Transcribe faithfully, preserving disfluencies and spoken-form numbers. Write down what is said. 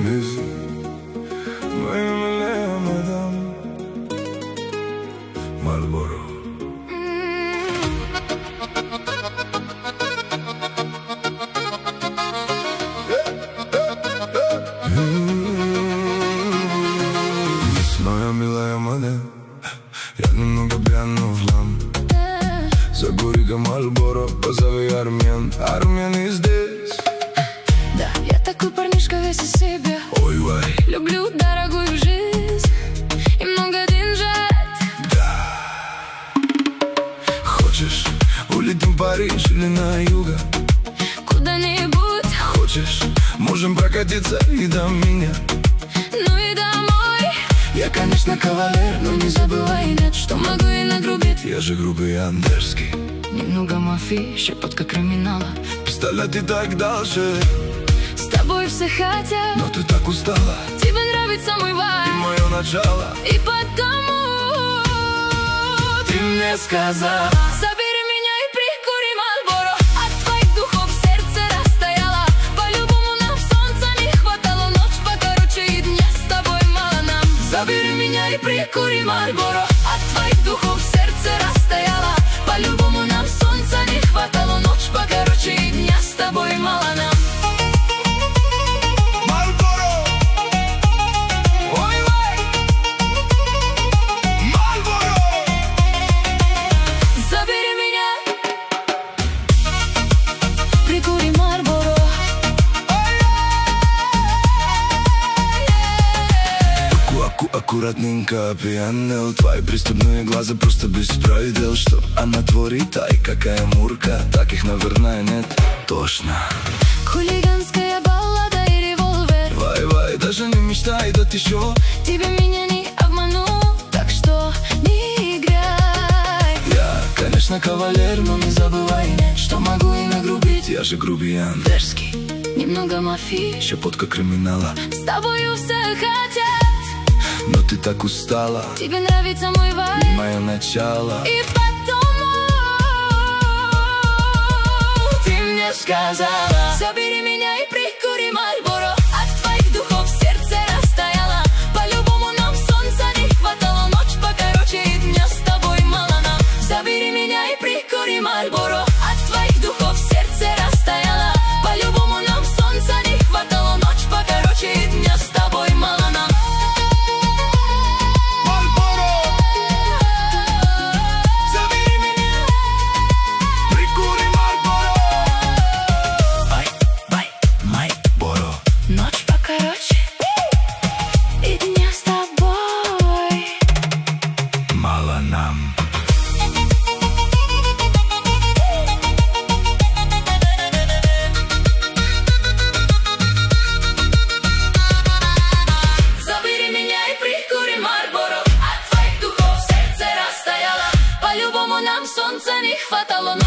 musique. Моя мадам Marlboro. Моя милая модель, я немного пьяну в лам. Закури-ка Marlboro, позови армян. Армяне здесь. Да, я такой парнишка весь из себя. Ой, вай. Люблю дорогую жизнь и много деньжат. Да. Хочешь, улетим в Париж или на юго? Куда-нибудь. Хочешь, можем прокатиться и до меня. Ну и домой. Я, конечно, кавалер, но не забывай, нет, Что могу и нагрубить. я же грубый андерский. Немного мафии, щепотка криминала. Пистолет и так дальше. С тобой все хотят, Но ты так устала, тебе нравится мой и вайб. мое начало. И потому Ты мне сказала: забери меня и прикури Marlboro. От твоих духов сердце растаяло. По-любому нам солнца не хватало. Ночь покороче и дня с тобой мало нам. забери меня и Прикури Marlboro. От твоих духов сердце растаяло. По-любому нам солнца не хватало. Ночь покороче и дня с тобой мало нам. Marlboro. Ой, вай. Marlboro. Забери меня, прикури Marlboro. Аку, аккуратненько пьянел. Твои преступные глаза просто без правил. Что она творит, ай, какая мурка. Таких, наверное, нет, тошно. Хулиганская баллада и револьвер. Вай-вай, даже не мечтай, да ты шо. Тебе меня не обману, так что не играй. Я, конечно, кавалер, но не забывай, нет, что могу и нагрубить. Я же грубиян, Дерзкий, немного мафии. щепотка криминала. С тобою все хотят, Но ты так устала, тебе нравится мой вайб. мое начало. И потому ты мне сказала: забери меня и прикури Marlboro. От твоих духов сердце растаяло. По-любому нам солнца не хватало. Ночь покороче и дня с тобой мало нам. Забери меня и прикури Marlboro. От твоих духов сердце растаяло. По-любому нам солнца не хватало. Ночь покороче и дня с тобой мало нам. Ночь покороче и дня с тобой Мало нам. Забери меня и прикури Marlboro. От твоих духов сердце растаяло. По-любому нам солнца не хватало.